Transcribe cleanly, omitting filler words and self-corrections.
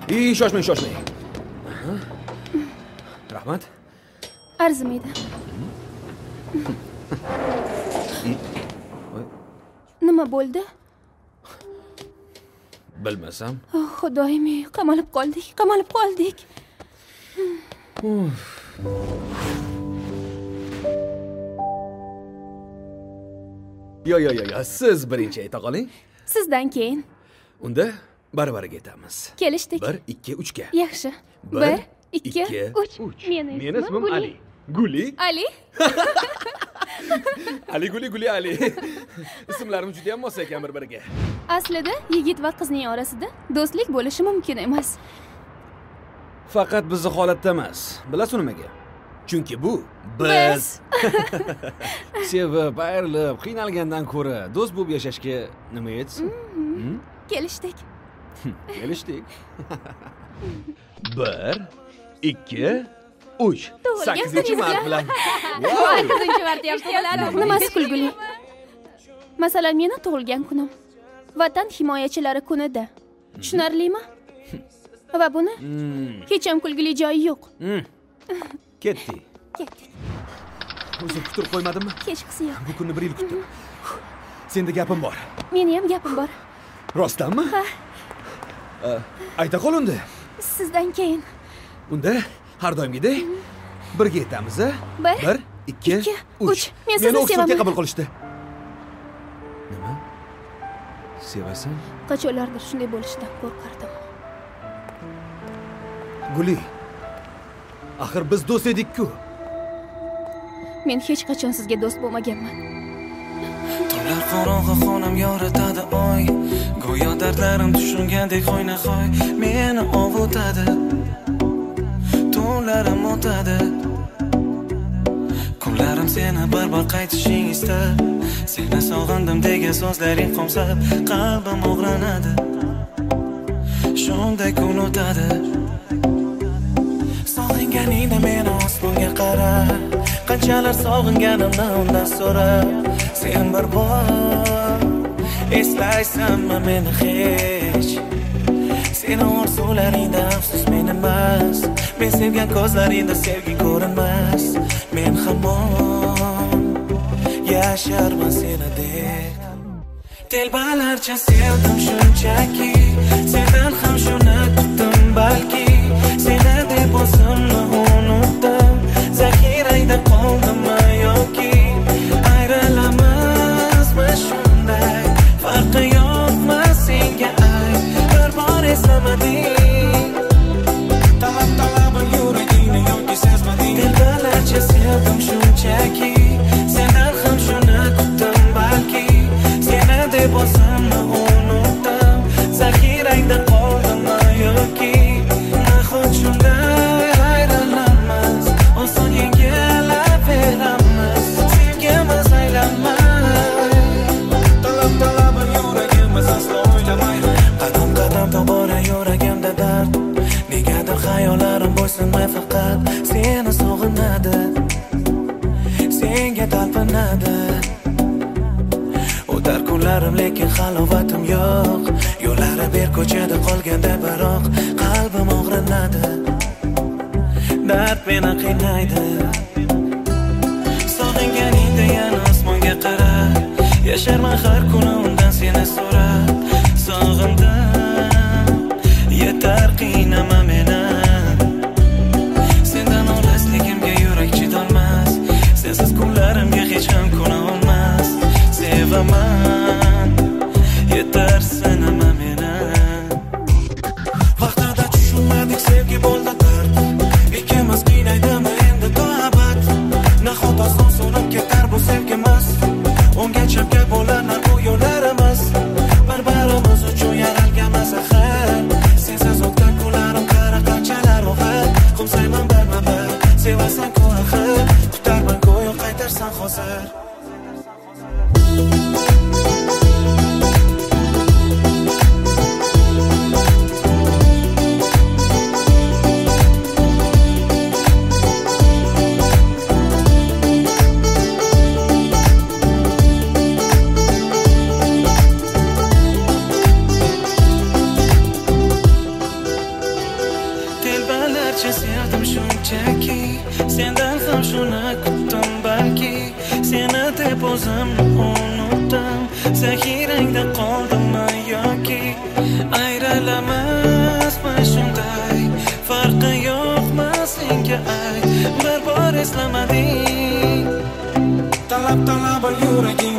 Shoshmang. Rahmat. Arzimaydi. Nima bo'ldi? Bilmasam. Xudoyim, qamalib qoldik. Yo, siz birinchi ayta qoling. Sizdan keyin. Unda bari-bariga aytamiz. Kelishdik. 1, 2, 3 ga. Yaxshi. 1, 2, 3. Meni ismim Ali. Guli? Ali? Ali Guli Ali. Ismlarimiz juda ham mos ekan bir-biriga. Aslida yigit va qizning orasida do'stlik bo'lishi mumkin emas. Faqat bizning holatda emas. Bilasizmi nimaga? Chunki bu biz. Sevib, ayrilib, qiynalgandan ko'ra do'st bo'lib yashashga nima yetsin? Kelishdik. 1, 2, 3. 8-mart bilan. 8-mart yaptilar. Nimasi kulguli? Masalan, meni tug'ilgan kunim. Vatan himoyachilari kunida. Tushunarlimi? Va buni hech ham kulgili joyi yo'q. Ketdik. O'zi kutib qo'ymadimmi? Kechqisi yo'q. Bu kunni 1 yil kutdim. Senda gapim bor. Meni ham gapim bor. Rostdanmi? Ha. Ayta qol unda. Sizdan keyin. Unda har doimgidek birga aytamiz, a? 1, 2, 3. Men sizni sevaman. Qabul qilishdi. Nima? Sevasan? Qachonlardir shunday bo'lishidan qo'rqardim. Guli. Axir biz do'st edik-ku. Men hech qachon sizga do'st bo'lmaganman. Tunlar qorong'i xonam yoritadi oy. Go'yo dardlarim tushungandek xoyna-xoy meni ovutadi. Tunlarim o'tadi. Kunlarim seni bir bor qaytishing istab. Seni sog'indim degan so'zlaring qomsab, qalbim o'g'ranadi. Shunday kun o'tadi. Sog'inganingda meni osmonga qara. Qanchalar sog'inganimni undan so'ra. Sen bir bor eslaysanmi meni hech? Seni orzularingda afsus men emas. Men sevgan ko'zlaringda sevgi ko'rinmas. Men hamon yasharman senadek. Telbalarcha sevdim shunchaki. Sendan ham shuni kutdim balki. Seni deb o'zimni unutdim. Zaxirangda qoldimmi yoki ayrilamizmi shunday? Farqi yo'qmi senga ay? Bir bor eslamading. Talab yuragingni yoki sezmading. Telbalarcha sevdim shunchaki. Sendan ham shuni kutdim balki. Seni deb o'zimni unutdim. Zaxirangda qoldimmi yoki nahot shunday ayrilamaz. Oson yengilaveramiz. Sevgimiz aylanmay. Talab yuragimiz aslo o'ylamay. Qadam tobora yuragimda dard. Negadir xayollarim bo'ysunmay faqat seni sog'inadi. Senga talpinadi. O'tar kunlarim lekin halovatim yo'q. Yo'llari ber ko'chada qolganda biroq qalbim og'rinadi. Dard meni qiynaydi. Sog'inganingda yana osmonga qara. Yasharman har kuni undan seni so'rab. Sog'indim, yetar qiynama meni. Sendan olisligimga yurak chidolmas. Sensiz kunlarimga hech ham kun olmas. Sevaman, yetar sinama meni. Vaqtida tushunmadik sevgi bo'ldi dard. Ikkimiz qiynaydimi endi to abad? Nahot oson so'nib ketar bu sevgimiz. Unga chapga bo'lanar bu yo'llarimiz. Bir-birimiz uchun yaralganmiz axir. Sensiz o'tgan kunlarim qara qanchalar og'ir. Qumsayman birma-bir, sevasan-ku axir. Kutarman go'yo qaytarsan hozir. eslamading. Talab yuragim